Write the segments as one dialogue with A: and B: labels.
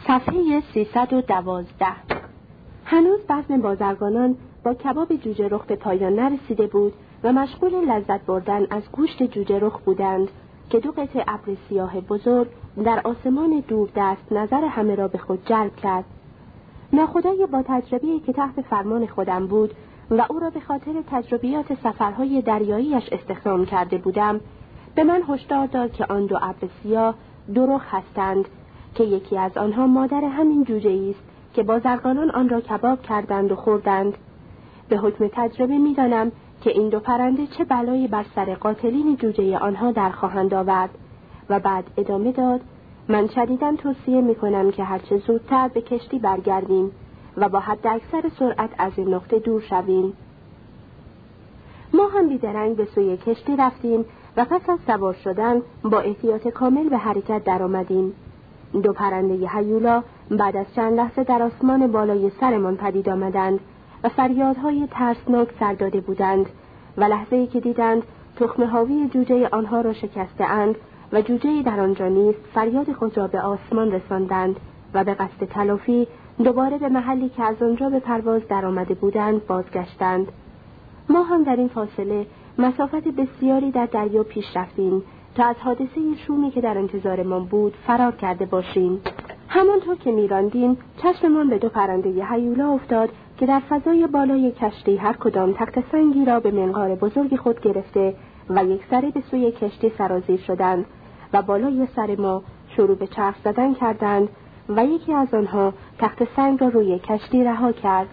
A: صفحه 312. هنوز بزم بازرگانان با کباب جوجه رخ به پایان نرسیده بود و مشغول لذت بردن از گوشت جوجه رخ بودند که دو قطعه ابر سیاه بزرگ در آسمان دور دست نظر همه را به خود جلب کرد. ناخدای با تجربه‌ای که تحت فرمان خودم بود و او را به خاطر تجربیات سفرهای دریاییش استخدام کرده بودم، به من هشدار داد که آن دو ابر سیاه دو رخ هستند که یکی از آنها مادر همین جوجه‌ای است که بازرگانان آن را کباب کردند و خوردند. به حکم تجربه می‌دانم که این دو پرنده چه بلایی بر سر قاتلین جوجه آنها در خواهند آورد. و بعد ادامه داد: من شدیداً توصیه می‌کنم که هرچه زودتر به کشتی برگردیم و با حد اکثر سرعت از این نقطه دور شویم. ما هم بیدرنگ به سوی کشتی رفتیم و پس از سوار شدن با احتیاط کامل به حرکت درآمدیم. دو پرنده هیولا بعد از چند لحظه در آسمان بالای سرمان پدید آمدند و فریادهای ترسناک سر داده بودند و لحظه‌ای که دیدند تخم حاوی جوجه آنها را شکسته اند و جوجه‌ای در آنجا نیست، فریاد خود را به آسمان رساندند و به قصد تلافی دوباره به محلی که از آنجا به پرواز در آمده بودند بازگشتند. ما هم در این فاصله مسافت بسیاری در دریا پیش رفتیم تا از حادثه شومی که در انتظارمان بود فرار کرده باشیم. همانطور که می‌راندیم چشممان به دو پرنده هیولا افتاد که در فضای بالای کشتی هر کدام تخت سنگی را به منقار بزرگ خود گرفته و یکسره به سوی کشتی سرازیر شدند و بالای سر ما شروع به چرخ زدن کردند و یکی از آنها تخت سنگ را روی کشتی رها کرد.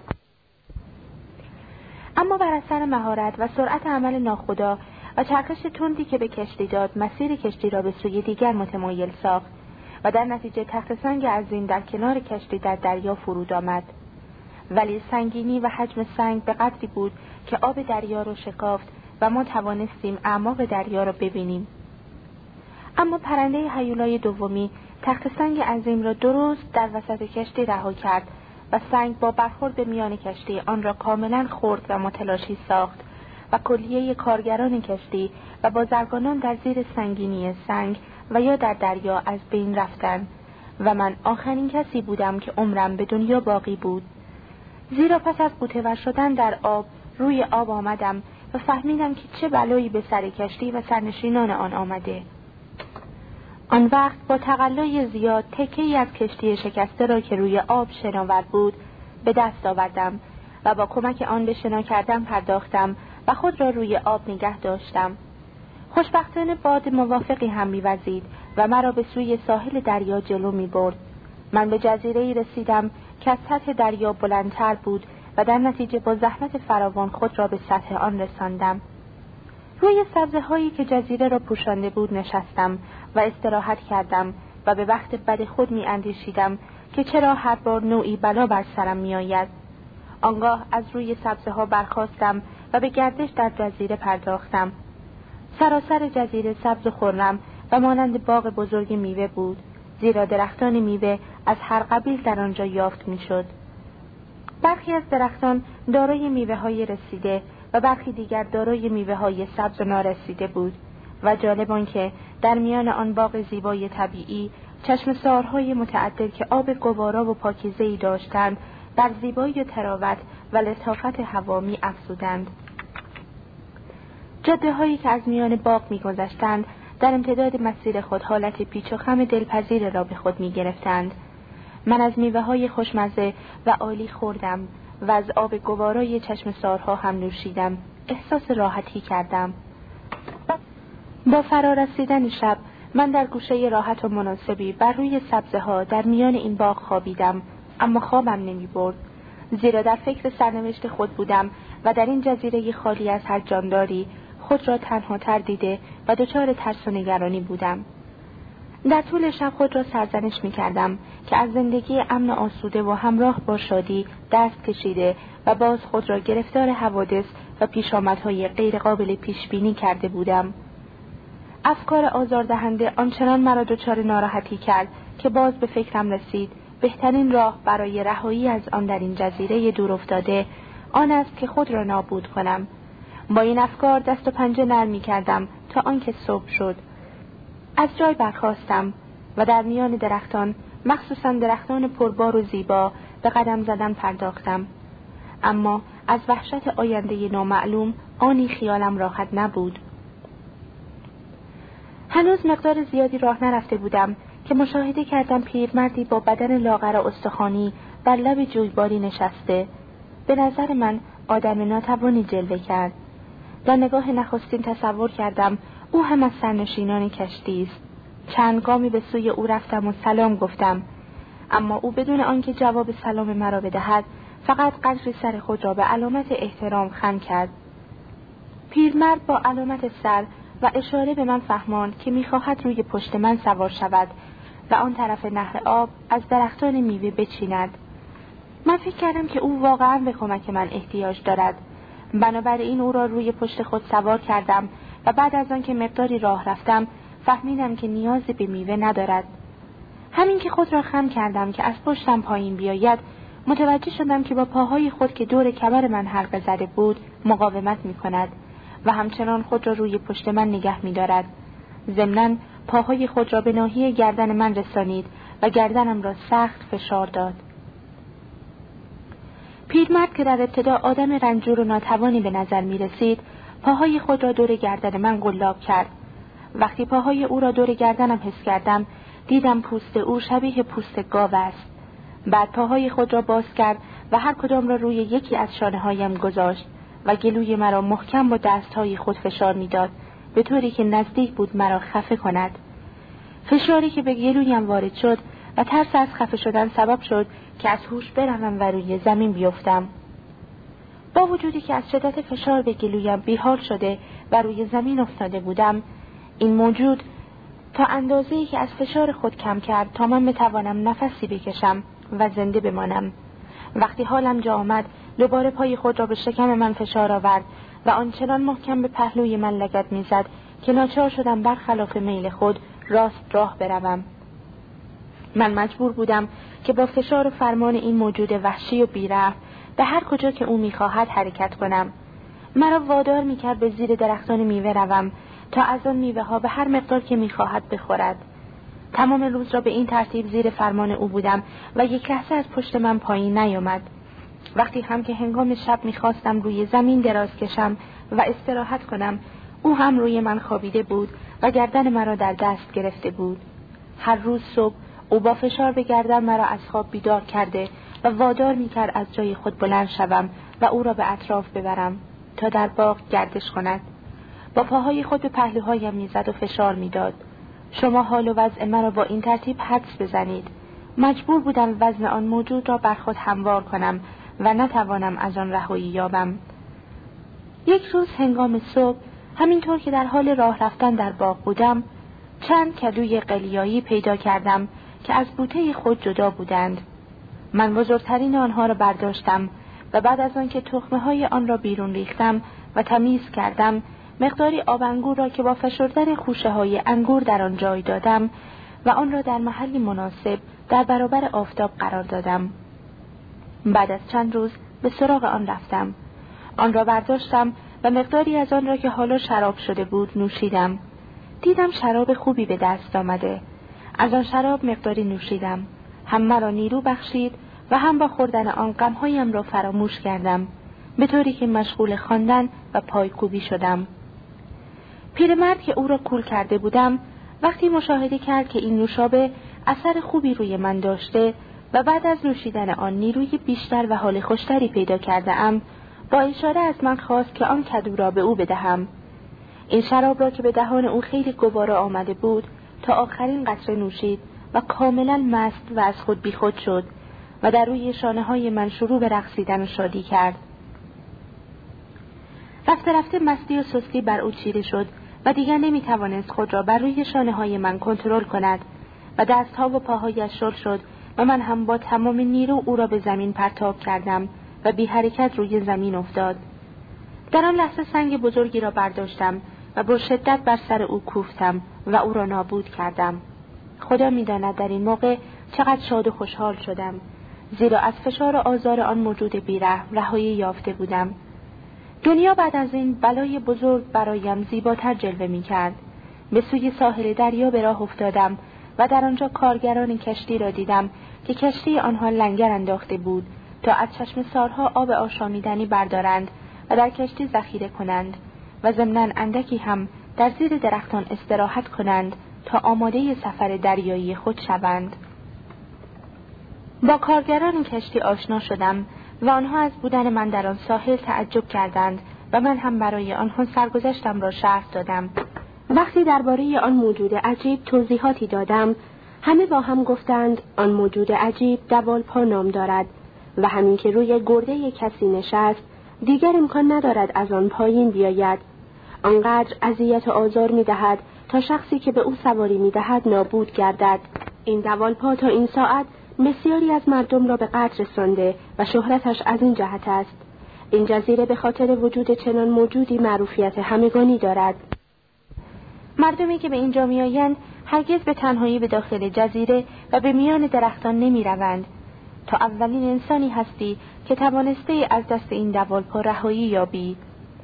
B: اما بر اثر مهارت و سرعت عمل ناخدا و چرخش تندی که به کشتی داد، مسیر کشتی را به سوی دیگر متمایل ساخت و در نتیجه تخت سنگ عظیم در کنار کشتی در دریا فرود آمد. ولی سنگینی و حجم سنگ به قدری بود که آب دریا را شکافت و ما توانستیم اعماق دریا را ببینیم. اما پرنده هیولای دومی تخت سنگ عظیم را درست در وسط کشتی رها کرد و سنگ با برخورد به میان کشتی آن را کاملا خورد و متلاشی ساخت و کلیه کارگران کشتی و بازرگانان در زیر سنگینی سنگ و یا در دریا از بین رفتند و من آخرین کسی بودم که عمرم به دنیا باقی بود. زیرا پس از غوطه‌ور شدن در آب روی آب آمدم و فهمیدم که چه بلایی به سر کشتی و سرنشینان آن آمده. آن وقت با تقلای زیاد تکه‌ای از کشتی شکسته را که روی آب شناور بود به دست آوردم و با کمک آن به شنا کردن پرداختم و خود را روی آب نگه داشتم. خوشبختانه باد موافقی هم می‌وزید و مرا به سوی ساحل دریا جلو می‌برد. من به جزیره‌ای رسیدم که از سطح دریا بلندتر بود و در نتیجه با زحمت فراوان خود را به سطح آن رساندم. روی سبزه‌هایی که جزیره را پوشانده بود نشستم و استراحت کردم و به وقت بد خود می‌اندیشیدم که چرا هر بار نوعی بلا بر سرم می‌آید. آنگاه از روی سبزه‌ها برخاستم و به گردش در جزیره پرداختم. سراسر جزیره سبز و خرم و مانند باغ بزرگ میوه بود، زیرا درختان میوه از هر قبیل در آنجا یافت می‌شد. برخی از درختان دارای میوه‌های رسیده و برخی دیگر دارای میوه‌های سبز و نارسیده بود و جالب آنکه در میان آن باغ زیبای طبیعی چشمه‌سارهای متعدد که آب گوارا و پاکیزه‌ای داشتند بر زیبایی و تراوت و لطافت هوا می‌افزودند. جاده‌هایی که از میان باغ می‌گذشتند در امتداد مسیر خود حالت پیچ و خم دلپذیر را به خود می‌گرفتند. من از میوه‌های خوشمزه و عالی خوردم و از آب گوارای چشمه‌سارها هم نوشیدم. احساس راحتی کردم. با فرارسیدن شب من در گوشه راحت و مناسبی بر روی سبزه‌ها در میان این باغ خوابیدم، اما خوابم نمی‌برد، زیرا در فکر سرنوشت خود بودم و در این جزیره خالی از هر جانداری خود را تنها تر دیده و دچار ترس و نگرانی بودم. در طول شب خود را سرزنش می‌کردم که از زندگی امن آسوده و همراه با شادی دست کشیده و باز خود را گرفتار حوادث و پیشامدهای غیر قابل پیش بینی کرده بودم. افکار آزاردهنده آنچنان مرا دچار ناراحتی کرد که باز به فکرم رسید بهترین راه برای رهایی از آن در این جزیره دور افتاده آن است که خود را نابود کنم. با این افکار دست و پنجه نرم می‌کردم تا آنکه صبح شد. از جای برخاستم و در میان درختان مخصوصا درختان پربار و زیبا به قدم زدن پرداختم. اما از وحشت آینده نامعلوم آنی خیالم راحت نبود. هنوز مقدار زیادی راه نرفته بودم که مشاهده کردم پیرمردی با بدن لاغر و استخوانی بر لب جویباری نشسته. به نظر من آدم ناتوانی جلوه کرد. در نگاه نخستین تصور کردم او هم از سرنشینان کشتی است. چند گامی به سوی او رفتم و سلام گفتم، اما او بدون آنکه جواب سلام مرا بدهد فقط قدری سر خود را به علامت احترام خم کرد. پیرمرد با علامت سر و اشاره به من فهماند که می‌خواهد روی پشت من سوار شود و آن طرف نهر آب از درختان میوه بچیند. من فکر کردم که او واقعاً به کمک من احتیاج دارد. بنابراین او را روی پشت خود سوار کردم و بعد از آن که مقداری راه رفتم فهمیدم که نیازی به میوه ندارد. همین که خود را خم کردم که از پشتم پایین بیاید، متوجه شدم که با پاهای خود که دور کمر من حلقه زده بود مقاومت می‌کند و همچنان خود را روی پشت من نگه می‌دارد. ضمناً پاهای خود را به ناحیه گردن من رسانید و گردنم را سخت فشار داد. پیرمرد که در ابتدا آدم رنجور و ناتوانی به نظر می‌رسید، پاهای خود را دور گردن من قلاب کرد. وقتی پاهای او را دور گردنم حس کردم، دیدم پوست او شبیه پوست گاو است. بعد پاهای خود را باز کرد و هر کدام را روی یکی از شانه‌هایم گذاشت و گلوی مرا محکم با دستهای خود فشار می‌داد، به طوری که نزدیک بود مرا خفه کند. فشاری که به گلویم وارد شد و ترس از خفه شدن سبب شد که از هوش بروم و روی زمین بیفتم. با وجودی که از شدت فشار به گلویم بیحال شده و روی زمین افتاده بودم، این موجود تا اندازه‌ای که از فشار خود کم کرد تا من بتوانم نفسی بکشم و زنده بمانم. وقتی حالم جا آمد، دوباره پای خود را به شکم من فشار آورد و آنچنان محکم به پهلوی من لگد می‌زد که ناچار شدم برخلاف میل خود راست راه بروم. من مجبور بودم که با فشار و فرمان این موجود وحشی و بی‌رحم به هر کجا که او می‌خواهد حرکت کنم. مرا وادار می‌کرد به زیر درختان میوه روم تا از آن میوه‌ها به هر مقدار که می‌خواهد بخورد. تمام روز را به این ترتیب زیر فرمان او بودم و یک لحظه از پشت من پایین نیامد. وقتی هم که هنگام شب می‌خواستم روی زمین دراز کشم و استراحت کنم، او هم روی من خوابیده بود و گردن مرا در دست گرفته بود. هر روز صبح او با فشار به گردن مرا از خواب بیدار کرده و وادار می‌کرد از جای خود بلند شوم و او را به اطراف ببرم تا در باغ گردش کند. با پاهای خود به پهلوهایم می‌زد و فشار می‌داد. شما حال و وضع مرا با این ترتیب حدس بزنید. مجبور بودم وزن آن موجود را بر خود هموار کنم و نتوانم از آن رهایی یابم. یک روز هنگام صبح، همینطور که در حال راه رفتن در باغ بودم، چند کدوی قلیایی پیدا کردم که از بوته خود جدا بودند. من بزرگترین آنها را برداشتم و بعد از آن که تخمه‌های آن را بیرون ریختم و تمیز کردم، مقداری آب انگور را که با فشردن خوشه‌های انگور در آن جای دادم و آن را در محلی مناسب در برابر آفتاب قرار دادم. بعد از چند روز به سراغ آن رفتم. آن را برداشتم و مقداری از آن را که حالا شراب شده بود نوشیدم. دیدم شراب خوبی به دست آمده. از آن شراب مقداری نوشیدم. هم مرا نیرو بخشید و هم با خوردن آن غم‌هایم را فراموش کردم، به طوری که مشغول خواندن و پایکوبی شدم. پیرمرد که او را کول کرده بودم، وقتی مشاهده کرد که این نوشابه اثر خوبی روی من داشته و بعد از نوشیدن آن نیروی بیشتر و حال خوشتری پیدا کرده ام، با اشاره از من خواست که آن کدو را به او بدهم. این شراب را که به دهان او خیلی گوارا آمده بود تا آخرین قطره نوشید و کاملا مست و از خود بیخود شد و در روی شانه‌های من شروع به رقصیدن و شادی کرد. رفته رفته مستی و سستی بر او چیره شد و دیگر نمی‌توانست خود را بر روی شانه‌های من کنترل کند و دست‌ها و پاهایش شل شد و من هم با تمام نیرو او را به زمین پرتاب کردم و بی حرکت روی زمین افتاد. در آن لحظه سنگ بزرگی را برداشتم و با شدت بر سر او کوفتم و او را نابود کردم. خدا می‌داند در این موقع چقدر شاد و خوشحال شدم، زیرا از فشار و آزار آن موجود بی‌رحم رهایی یافته بودم. دنیا بعد از این بلای بزرگ برایم زیباتر جلوه می‌کرد. به سوی ساحل دریا به راه افتادم و در آنجا کارگران کشتی را دیدم که کشتی آنها لنگر انداخته بود تا از چشم سارها آب آشامیدنی بردارند و در کشتی ذخیره کنند و ضمناً اندکی هم در زیر درختان استراحت کنند تا آماده سفر دریایی خود شوند. با کارگران کشتی آشنا شدم و آنها از بودن من در آن ساحل تعجب کردند و من هم برای آنها سرگذشتم را شرح دادم.
A: وقتی درباره آن موجود عجیب توضیحاتی دادم، همه با هم گفتند آن موجود عجیب دوالپا نام دارد و همین که روی گرده کسی نشست دیگر امکان ندارد از آن پایین بیاید. آنقدر اذیت و آزار می‌دهد تا شخصی که به او سواری می‌دهد نابود گردد. این دوالپا تا این ساعت بسیاری از مردم را به قتل رسانده و شهرتش از این جهت است. این جزیره به خاطر وجود چنان موجودی معروفیت همگانی دارد.
B: مردمی که به اینجا میآیند هرگز به تنهایی به داخل جزیره و به میان درختان نمی‌روند. تا اولین انسانی هستی که توانسته از دست این دوالپا رهایی یابی.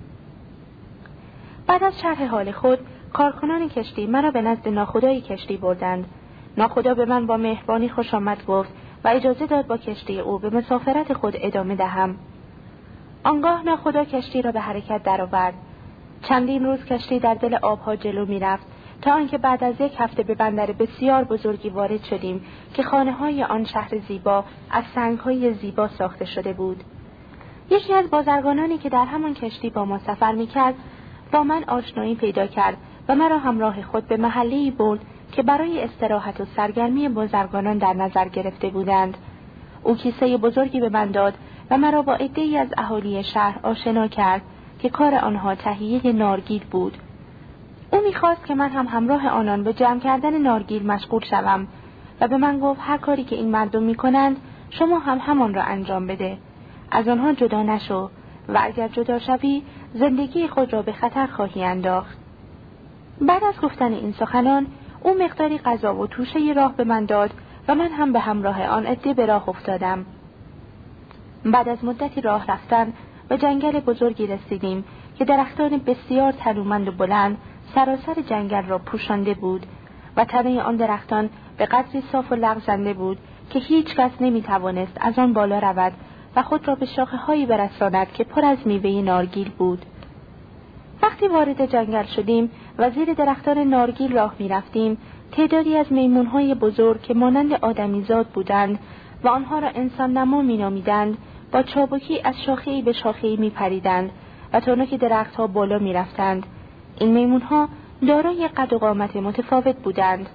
B: بعد از شرح حال خود، کارکنان کشتی مرا به نزد ناخدای کشتی بردند. ناخدا به من با مهربانی خوش آمد گفت و اجازه داد با کشتی او به مسافرت خود ادامه دهم. آنگاه ناخدا کشتی را به حرکت درآورد. چندین روز کشتی در دل آبها جلو می‌رفت تا آنکه بعد از 1 هفته به بندر بسیار بزرگی وارد شدیم که خانه‌های آن شهر زیبا از سنگ‌های زیبا ساخته شده بود. یکی از بازرگانانی که در همان کشتی با ما سفر می‌کرد با من آشنایی پیدا کرد و مرا همراه خود به محله‌ای برد که برای استراحت و سرگرمی بازرگانان در نظر گرفته بودند. او کیسه بزرگی به من داد و مرا با عده‌ای از اهالی شهر آشنا کرد که کار آنها تهیه نارگیل بود. او می‌خواست که من هم همراه آنان به جمع کردن نارگیل مشغول شوم و به من گفت هر کاری که این مردم می‌کنند شما هم همان را انجام بده. از آنها جدا نشو و اگر جدا شوی زندگی خود را به خطر خواهی انداخت. بعد از گفتن این سخنان او مقداری غذا و توشه راه به من داد و من هم به همراه آن عده به راه افتادم. بعد از مدتی راه رفتن به جنگل بزرگی رسیدیم که درختان بسیار تنومند و بلند سراسر جنگل را پوشانده بود و تنه آن درختان به قدری صاف و لغزنده بود که هیچ کس نمی‌توانست از آن بالا رود و خود را به شاخه‌هایی برساند که پر از میوه نارگیل بود. وقتی وارد جنگل شدیم و زیر درختان نارگیل راه می‌رفتیم، تعدادی از میمون‌های بزرگ که مانند آدمیزاد بودند و آنها را انسان نما می‌نامیدند، با چابکی از شاخه‌ای به شاخه‌ای می‌پریدند و تا نوک درخت‌ها بالا می‌رفتند. این میمون‌ها دارای قد و قامت متفاوت بودند.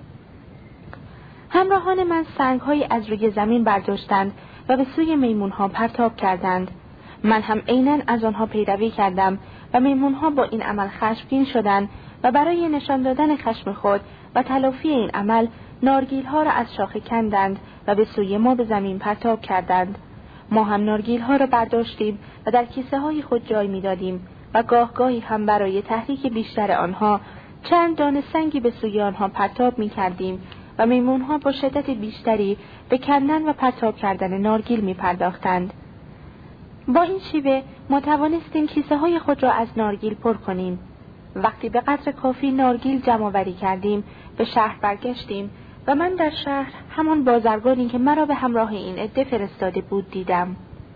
B: همراهان من سنگ‌هایی از روی زمین برداشتند و به سوی میمون‌ها پرتاب کردند. من هم عیناً از آنها پیروی کردم و میمون‌ها با این عمل خشمگین شدند و برای نشان دادن خشم خود و تلافی این عمل نارگیل‌ها را از شاخه کندند و به سوی ما به زمین پرتاب کردند. ما هم نارگیل‌ها را برداشتیم و در کیسه‌های خود جای می‌دادیم و گاهی هم برای تحریک بیشتر آنها چند دانه سنگی به سوی آنها پرتاب می‌کردیم و میمون‌ها با شدت بیشتری به کندن و پرتاب کردن نارگیل می‌پرداختند. با این شیوه ما توانستیم کیسه‌های خود را از نارگیل پر کنیم. وقتی به قدر کافی نارگیل جمع‌آوری کردیم، به شهر برگشتیم و من در شهر همان بازرگانی که مرا به همراه این عده فرستاده بود دیدم.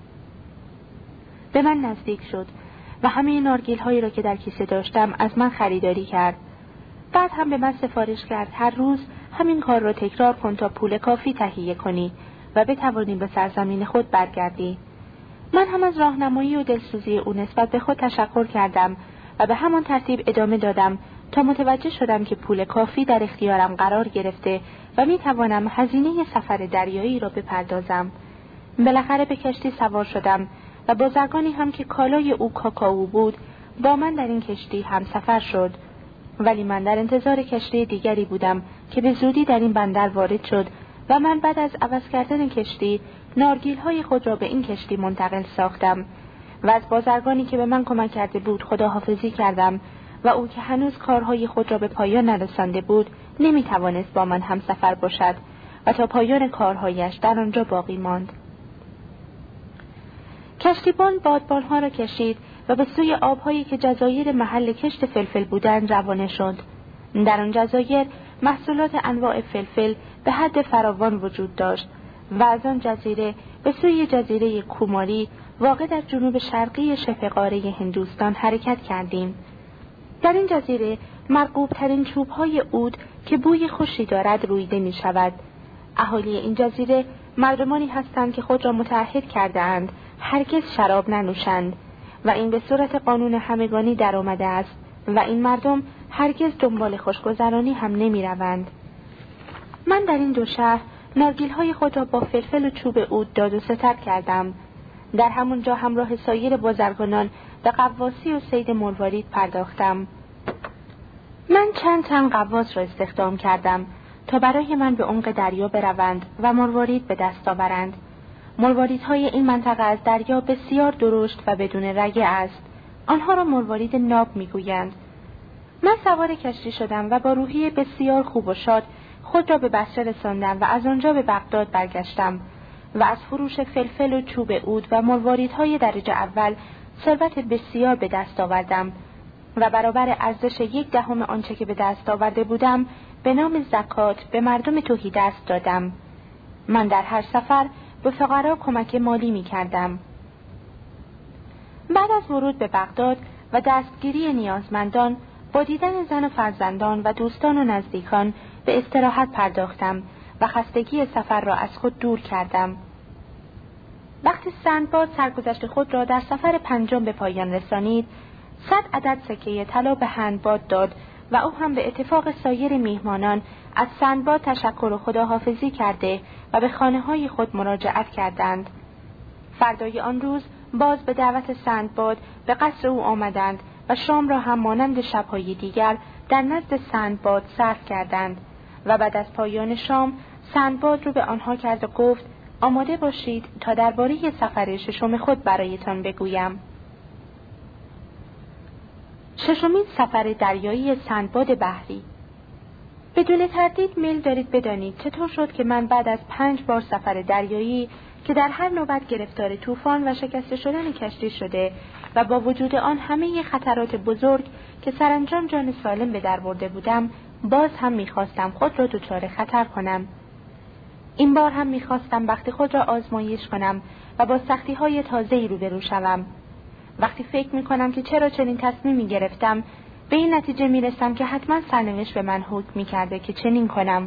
B: به من نزدیک شد و همه نارگیل‌هایی را که در کیسه داشتم از من خریداری کرد. بعد هم به من سفارش کرد هر روز همین کار را تکرار کن تا پول کافی تهیه کنی و بتوانی به سرزمین خود برگردی. من هم از راهنمایی و دلسوزی او نسبت به خود تشکر کردم و به همان ترتیب ادامه دادم تا متوجه شدم که پول کافی در اختیارم قرار گرفته و می توانم هزینه سفر دریایی را بپردازم. بالاخره به کشتی سوار شدم و بازرگانی هم که کالای او کاکائو بود با من در این کشتی هم سفر شد، ولی من در انتظار کشتی دیگری بودم که به زودی در این بندر وارد شد و من بعد از عوض کردن کشتی نارگیل‌های خود را به این کشتی منتقل ساختم و از بازرگانی که به من کمک کرده بود خداحافظی کردم و او که هنوز کارهای خود را به پایان نرسانده بود نمیتوانست با من هم سفر باشد و تا پایان کارهایش در آنجا باقی ماند. کشتیبان بادبانها را کشید و به سوی آبهایی که جزایر محل کشت فلفل بودند روانه شد. در آن جزایر محصولات انواع فلفل به حد فراوان وجود داشت و از آن جزیره به سوی جزیره کوماری واقع در جنوب شرقی شبه قاره هندوستان حرکت کردیم. در این جزیره مرغوب ترین چوب‌های عود که بوی خوشی دارد رویده می شود. اهالی این جزیره مردمانی هستند که خود را متعهد کرده اند هرگز شراب ننوشند و این به صورت قانون همگانی در آمده است و این مردم هرگز دنبال خوشگذرانی هم نمی روند. من در این دو شهر نارگیل‌های خود را با فلفل و چوب عود داد و ستد کردم. در همونجا همراه سایر بازرگانان به غواصی و صید مروارید پرداختم. من چند تن غواص را استخدام کردم تا برای من به عمق دریا بروند و مروارید به دست آورند. مرواریدهای این منطقه از دریا بسیار درشت و بدون رگه است. آنها را مروارید ناب میگویند. من سوار کشتی شدم و با روحیه بسیار خوب و شاد خود را به بصره رساندم و از آنجا به بغداد برگشتم و از فروش فلفل و چوب عود و مرواریدهای درجه اول ثروت بسیار به دست آوردم و برابر ارزش 1/10 آنچه که به دست آورده بودم به نام زکات به مردم تهیدست دادم. من در هر سفر به فقرا کمک مالی می کردم. بعد از ورود به بغداد و دستگیری نیازمندان با دیدن زن و فرزندان و دوستان و نزدیکان به استراحت پرداختم و خستگی سفر را از خود دور کردم. وقتی سندباد سرگذشت خود را در سفر 5 به پایان رسانید، 100 عدد سکه طلا به هندباد داد و او هم به اتفاق سایر میهمانان از سندباد تشکر و خداحافظی کرده و به خانه‌های خود مراجعت کردند. فردای آن روز باز به دعوت سندباد به قصر او آمدند و شام را هم مانند شب‌های دیگر در نزد سندباد صرف کردند و بعد از پایان شام سندباد رو به آنها کرد و گفت آماده باشید تا درباره سفر 6 خود برایتان بگویم. 6مین سفر دریایی سندباد بحری. بدون تردید میل دارید بدانید چطور شد که من بعد از 5 بار سفر دریایی که در هر نوبت گرفتار طوفان و شکسته شدن کشتی شده و با وجود آن همه خطرات بزرگ که سرانجام جان سالم به در برده بودم، باز هم می‌خواستم خود را دچار خطر کنم. این بار هم می‌خواستم بخت خود را آزمایش کنم و با سختی‌های تازه‌ای روبرو شوم. وقتی فکر می‌کنم که چرا چنین تصمیمی گرفتم، به این نتیجه می‌رسم که حتما سرنوشت به من حکم می‌کرده که چنین کنم.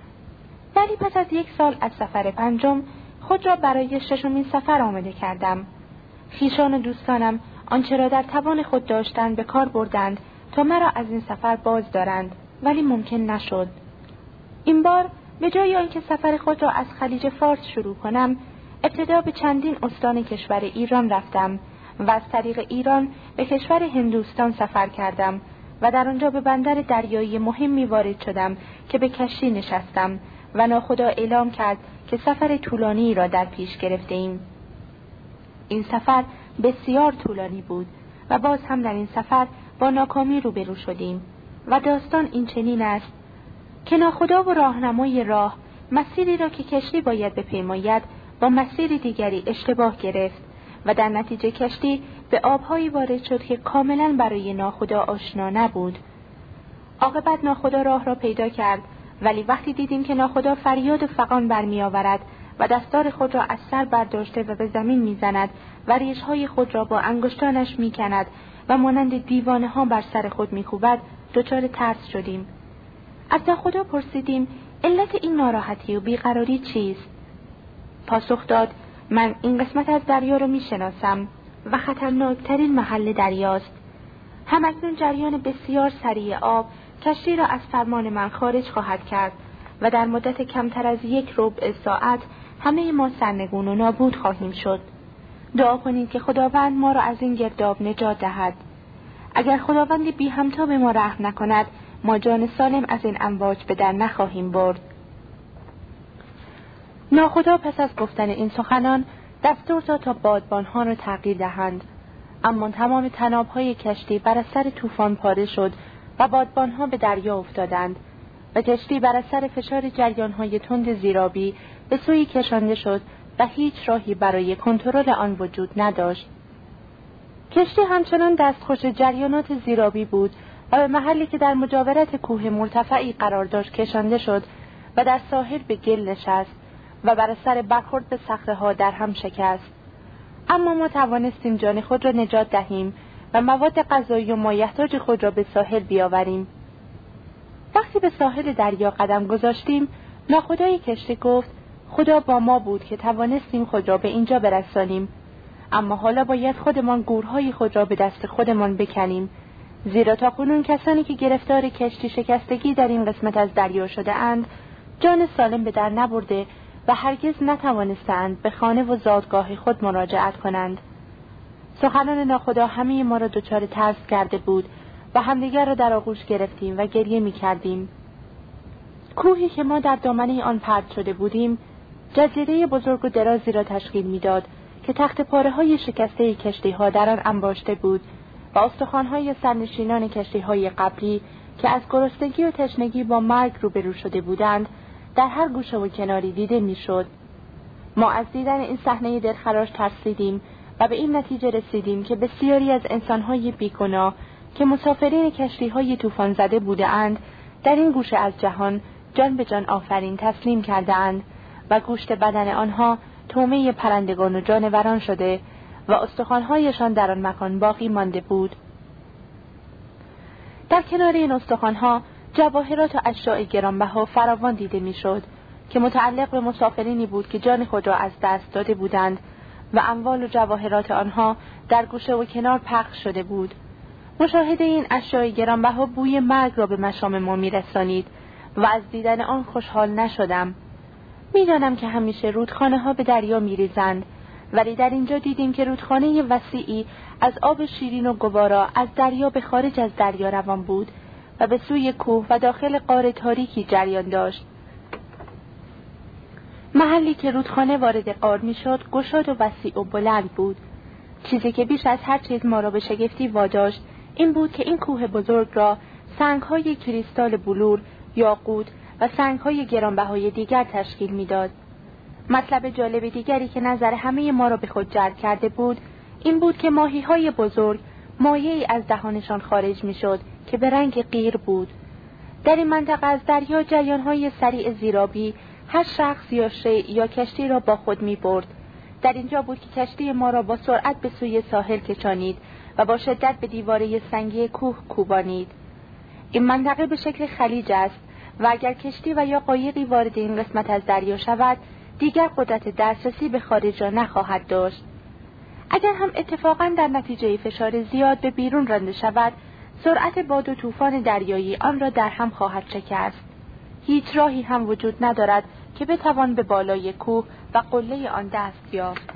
B: ولی پس از 1 سال از سفر 5 خود را برای 6مین سفر آماده کردم. خویشان و دوستانم آنچه را در توان خود داشتند به کار بردند تا مرا از این سفر باز دارند، ولی ممکن نشد. این بار به جای آنکه سفر خود را از خلیج فارس شروع کنم، ابتدا به چندین استان کشور ایران رفتم و از طریق ایران به کشور هندوستان سفر کردم و در آنجا به بندر دریایی مهمی وارد شدم که به کشتی نشستم و ناخدا اعلام کرد که سفر طولانی را در پیش گرفته ایم. این سفر بسیار طولانی بود و باز هم در این سفر با ناکامی روبرو شدیم و داستان این چنین است که ناخدا و راهنمای راه مسیری را که کشتی باید بپیماید با مسیر دیگری اشتباه گرفت و در نتیجه کشتی به آبهایی وارد شد که کاملا برای ناخدا آشنا نبود. عاقبت ناخدا راه را پیدا کرد، ولی وقتی دیدیم که ناخدا فریاد و فغان برمی آورد و دستار خود را از سر برداشته و به زمین می زند و ریشهای خود را با انگشتانش می کند و مانند دیوانه ها بر سر خود می کوبد، دچار ترس شدیم. از ناخدا پرسیدیم علت این ناراحتی و بیقراری چیست؟ پاسخ داد من این قسمت از دریا را می شناسم و خطرناکترین محل دریاست. همکنون جریان بسیار سریع آب کشتی را از فرمان من خارج خواهد کرد و در مدت کمتر از 1 ربع ساعت همه ما سرنگون و نابود خواهیم شد. دعا کنید که خداوند ما را از این گرداب نجات دهد. اگر خداوند بی همتا به ما رحم نکند، ما جان سالم از این امواج به در نخواهیم برد. ناخدا پس از گفتن این سخنان دستور داد تا بادبانها را تغییر دهند، اما تمام طناب‌های کشتی بر اثر طوفان پاره شد و بادبانها به دریا افتادند و کشتی بر اثر فشار جریان‌های تند زیرابی به سوی کشانده شد و هیچ راهی برای کنترل آن وجود نداشت. کشتی همچنان دستخوش جریانات زیرابی بود و به محلی که در مجاورت کوه مرتفعی قرار داشت کشانده شد و در ساحل به گل نشست و بر اثر برخورد به صخره‌ها در هم شکست. اما ما توانستیم جان خود را نجات دهیم و مواد غذایی و مایحتاج خود را به ساحل بیاوریم. وقتی به ساحل دریا قدم گذاشتیم، ناخدای کشتی گفت خدا با ما بود که توانستیم خود را به اینجا برسانیم، اما حالا باید خودمان گورهای خود را به دست خودمان بکنیم، زیرا تاکنون کسانی که گرفتار کشتی شکستگی در این قسمت از دریا شده اند جان سالم به در نبرده و هرگز نتوانستند به خانه و زادگاه خود مراجعت کنند. سخنان ناخدا همه ما را دچار ترس کرده بود و همدیگر را در آغوش گرفتیم و گریه می کردیم. کوهی که ما در دامنه آن پرت شده بودیم جزیره بزرگ و درازی را تشکیل میداد که تخت پاره های شکسته کشتی ها در آن انباشته بود و استخوان های سرنشینان کشتی های قبلی که از گرسنگی و تشنگی با مرگ روبرو شده بودند در هر گوشه و کناری دیده میشد. ما از دیدن این صحنه دلخراش ترسیدیم و به این نتیجه رسیدیم که بسیاری از انسان‌های بیگناه که مسافرین کشتی‌های طوفان زده بودند در این گوشه از جهان جان به جان آفرین تسلیم کرده‌اند و گوشت بدن آنها طعمه پرندگان و جانوران شده و استخوان‌هایشان در آن مکان باقی مانده بود. در کنار این استخوان‌ها جواهرات و اشیاء گرانبها فراوان دیده می‌شد که متعلق به مسافرینی بود که جان خود را از دست داده بودند و اموال و جواهرات آنها در گوشه و کنار پخش شده بود. مشاهده این اشیاء گرانبها بوی مرگ را به مشام ما می‌رسانید و از دیدن آن خوشحال نشدم. می‌دانم که همیشه رودخانه‌ها به دریا می‌ریزند، ولی در اینجا دیدیم که رودخانه وسیعی از آب شیرین و گوارا از دریا به خارج از دریا روان بود و به سوی کوه و داخل غار تاریکی جریان داشت. محلی که رودخانه وارد غار می‌شد گشاد و وسیع و بلند بود. چیزی که بیش از هر چیز ما را به شگفتی واداشت این بود که این کوه بزرگ را سنگ‌های کریستال بلور، یاقوت و سنگ‌های گرانبهای دیگر تشکیل می‌داد. مطلب جالب دیگری که نظر همه ما را به خود جلب کرده بود این بود که ماهی‌های بزرگ مایعی از دهانشان خارج می‌شد که به رنگ قیر بود. در این منطقه از دریا جریان‌های سریع زیرابی هر شخص یا شیء یا کشتی را با خود می‌برد. در اینجا بود که کشتی ما را با سرعت به سوی ساحل کشانید و با شدت به دیواره سنگی کوه کوبانید. این منطقه به شکل خلیج است و اگر کشتی و یا قایقی وارد این قسمت از دریا شود دیگر قدرت دسترسی به خارج را نخواهد داشت. اگر هم اتفاقاً در نتیجه فشار زیاد به بیرون رانده شود سرعت باد و طوفان دریایی آن را در هم خواهد شکست. هیچ راهی هم وجود ندارد که بتوان به بالای کوه و قله آن دست یافت.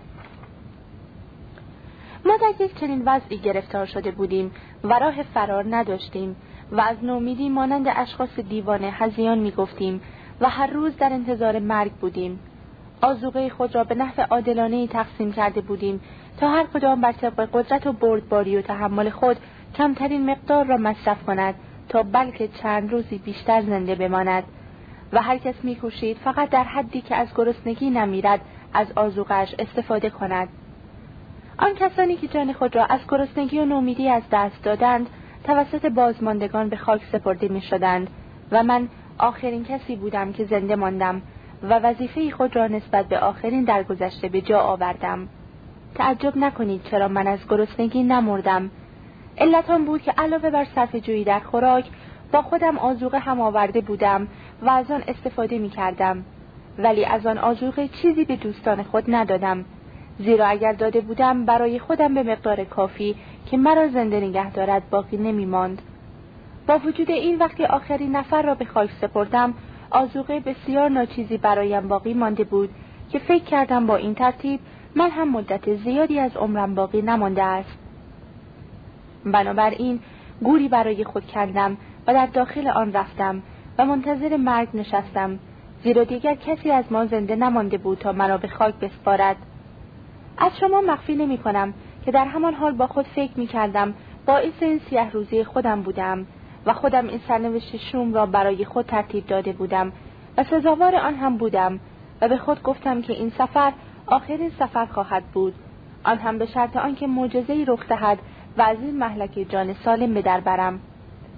B: ما در یک چنین وضعی گرفتار شده بودیم و راه فرار نداشتیم و از نومیدی مانند اشخاص دیوانه هذیان می‌گفتیم و هر روز در انتظار مرگ بودیم. آذوقه خود را به نحو عادلانه‌ای تقسیم کرده بودیم تا هر کدام بر طبق قدرت و بردباری و تحمل خود کمترین مقدار را مصرف کند تا بلکه چند روزی بیشتر زنده بماند و هر کس می‌کوشید فقط در حدی که از گرسنگی نمیرد از آذوقه‌اش استفاده کند. آن کسانی که جان خود را از گرسنگی و نومیدی از دست دادند توسط بازماندگان به خاک سپرده می‌شدند و من آخرین کسی بودم که زنده ماندم و وظیفه خود را نسبت به آخرین درگذشته به جا آوردم. تعجب نکنید چرا من از گرسنگی نمردم. علت آن بود که علاوه بر صرفه‌جویی در خوراک با خودم آذوقه هم آورده بودم و از آن استفاده می‌کردم، ولی از آن آذوقه چیزی به دوستان خود ندادم، زیرا اگر داده بودم برای خودم به مقدار کافی که مرا زنده نگه دارد باقی نمی‌ماند. با وجود این وقتی آخرین نفر را به خاک سپردم آذوقه بسیار ناچیزی برایم باقی مانده بود که فکر کردم با این ترتیب من هم مدت زیادی از عمرم باقی نمانده است. بنابراین گوری برای خود کندم و در داخل آن رفتم و منتظر مرگ نشستم، زیرا دیگر کسی از ما زنده نمانده بود تا مرا به خاک بسپارد. از شما مخفی نمی کنم که در همان حال با خود فکر می کردم باعث این سیاه روزی خودم بودم و خودم این سرنوشت شوم را برای خود ترتیب داده بودم و سزاوار آن هم بودم و به خود گفتم که این سفر آخرین سفر خواهد بود، آن هم به شرط آنکه معجزه‌ای رخ دهد و از این مهلک جان سالم به در برم.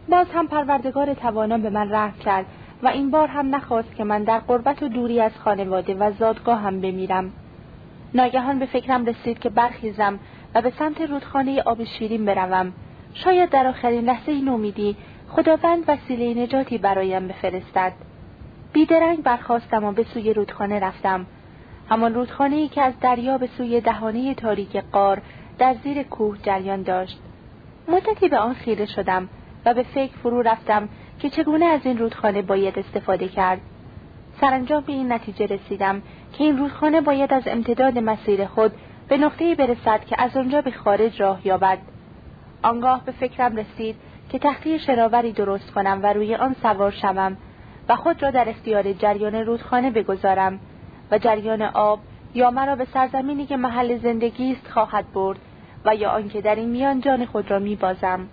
B: باز هم پروردگار توانا به من رحم کرد و این بار هم نخواست که من در غربت و دوری از خانواده و زادگاه هم بمیرم. ناگهان به فکرم رسید که برخیزم و به سمت رودخانه آب شیرین بروم. شاید در آخرین لحظه نومیدی خداوند وسیله نجاتی برایم بفرستد. بیدرنگ برخاستم و به سوی رودخانه رفتم. همان رودخانه‌ای که از دریا به سوی دهانه تاریک غار در زیر کوه جریان داشت. مدتی به آن خیره شدم و به فکر فرو رفتم که چگونه از این رودخانه باید استفاده کرد. سرانجام به این نتیجه رسیدم که این رودخانه باید از امتداد مسیر خود به نقطه‌ای برسد که از آنجا به خارج راه یابد. آنگاه به فکرم رسید که تخته شناوری درست کنم و روی آن سوار شوم و خود را در اختیار جریان رودخانه بگذارم و جریان آب یا مرا به سرزمینی که محل زندگی است خواهد برد و یا آنکه در این میان جان خود را میبازم.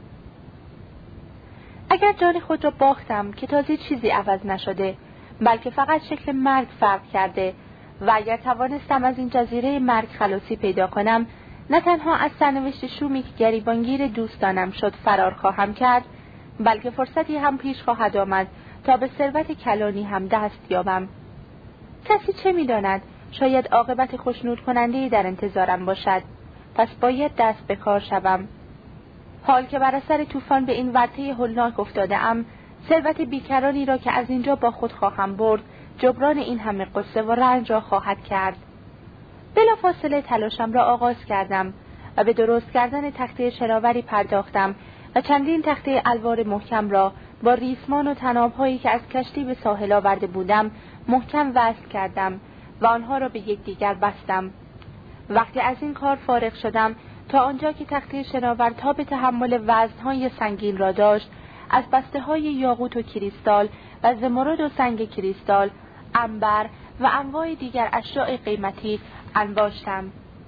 B: اگر جان خود را باختم که تازه چیزی عوض نشده بلکه فقط شکل مرگ فرق کرده و اگر توانستم از این جزیره مرگ خلاصی پیدا کنم نه تنها از سرنوشت شومی که گریبانگیر دوستانم شد فرار خواهم کرد بلکه فرصتی هم پیش خواهد آمد تا به ثروت کلانی هم دست یابم. کسی چه می‌داند، شاید عاقبت خوشنود کننده‌ای در انتظارم باشد. پس باید دست به کار شوم. حال که بر اثر طوفان به این ورطه هولناک افتاده‌ام، ثروت بیکرانی را که از اینجا با خود خواهم برد جبران این همه قصه و رنج را خواهد کرد. بلافاصله تلاشم را آغاز کردم و به درست کردن تخته شناوری پرداختم و چندین تخته الوار محکم را با ریسمان و طناب‌هایی که از کشتی به ساحل آورده بودم محکم وصل کردم و آنها را به یکدیگر بستم. وقتی از این کار فارغ شدم تا آنجا که تخته شناور تا به تحمل وزن‌های سنگین را داشت، از بسته‌های یاقوت و کریستال و زمرد و سنگ کریستال، عنبر و انواع دیگر اشیاء قیمتی انباشتم.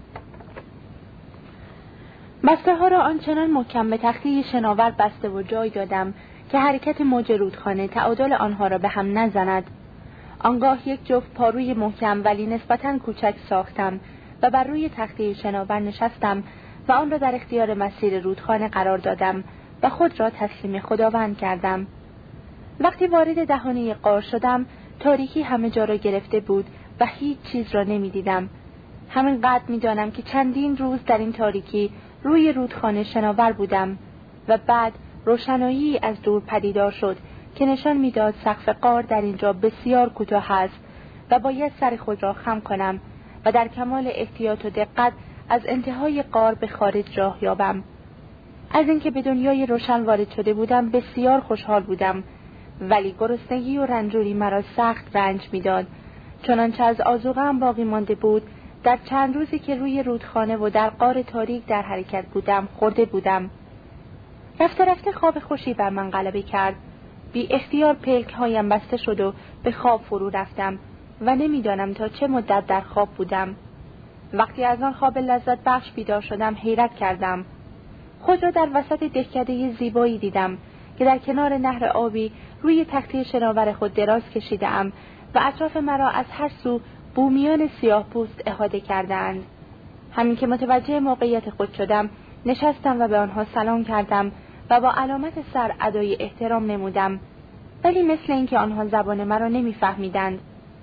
B: بسته‌ها را آنچنان محکم به تخته شناور بسته و جای دادم که حرکت موج رودخانه تعادل آنها را به هم نزند. آنگاه یک جفت پاروی محکم ولی نسبتاً کوچک ساختم و بر روی تخته شناور نشستم و آن را در اختیار مسیر رودخانه قرار دادم و خود را تسلیم خداوند کردم. وقتی وارد دهانه غار شدم، تاریکی همه جا را گرفته بود و هیچ چیز را نمی‌دیدم. همینقدر می‌دانم که چندین روز در این تاریکی روی رودخانه شناور بودم و بعد روشنایی از دور پدیدار شد که نشان می‌داد سقف غار در اینجا بسیار کوتاه است و باید سر خود را خم کنم و در کمال احتیاط و دقت از انتهای غار به خارج راه یابم. از اینکه به دنیای روشن وارد شده بودم بسیار خوشحال بودم، ولی گرسنگی و رنجوری مرا سخت رنج می‌داد. چنانچه از آذوقه‌ام باقی مانده بود، در چند روزی که روی رودخانه و در غار تاریک در حرکت بودم خورده بودم. رفته رفته خواب خوشی بر من غلبه کرد. بی اختیار پلک‌هایم بسته شد و به خواب فرو رفتم و نمی‌دانم تا چه مدت در خواب بودم. وقتی از آن خواب لذت بخش بیدار شدم حیرت کردم. خود را در وسط دهکده زیبایی دیدم که در کنار نهر آبی روی تخته شناور خود دراز کشیده‌ام و اطراف مرا از هر سو بومیان سیاه‌پوست احاطه کردند. همین که متوجه موقعیت خود شدم، نشستم و به آنها سلام کردم و با علامت سر ادای احترام نمودم، ولی مثل اینکه آنها زبان مرا نمی‌فهمیدند.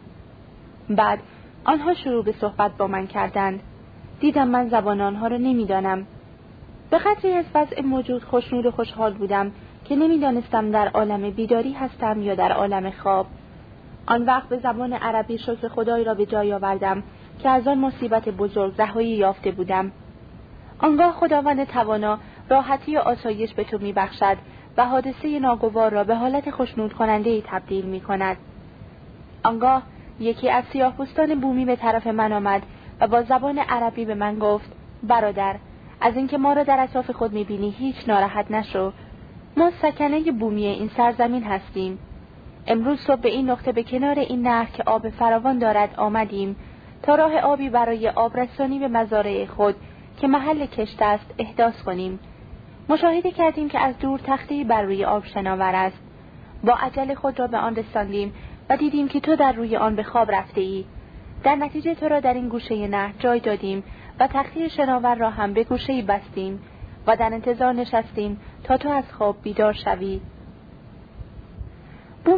B: بعد آنها شروع به صحبت با من کردند. دیدم من زبان آنها را نمی‌دانم. به قدری از وضع موجود خوشنود و خوشحال بودم که نمی‌دانستم در عالم بیداری هستم یا در عالم خواب. آن وقت به زبان عربی شکر خدای را به جای آوردم که از آن مصیبت بزرگ رهایی یافته بودم. آنگاه خداوند توانا راحتی و آسایش به تو می‌بخشد و حادثه ناگوار را به حالت خوشنود کننده‌ای تبدیل می‌کند. آنگاه یکی از سیاه‌پوستان بومی به طرف من آمد و با زبان عربی به من گفت: برادر، از اینکه ما را در اطراف خود می‌بینی هیچ ناراحت نشو. ما سکنه بومی این سرزمین هستیم. امروز صبح به این نقطه به کنار این نهر که آب فراوان دارد آمدیم تا راه آبی برای آبرسانی به مزارع خود که محل کشت است احداث کنیم. مشاهده کردیم که از دور تخته‌ای بر روی آب شناور است. با عجله خود را به آن رساندیم و دیدیم که تو در روی آن به خواب رفته‌ای. در نتیجه تو را در این گوشه نهر جای دادیم و تخته شناور را هم به گوشه‌ای بستیم و در انتظار نشستیم تا تو از خواب بیدار شوی.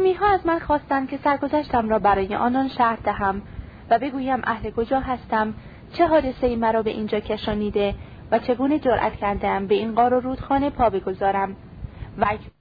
B: رومی‌ها از من خواستند که سرگذشتم را برای آنان شرح دهم و بگویم اهل کجا هستم، چه حادثه‌ای مرا به اینجا کشانیده و چگونه جرأت کردم به این غار و رودخانه پا بگذارم و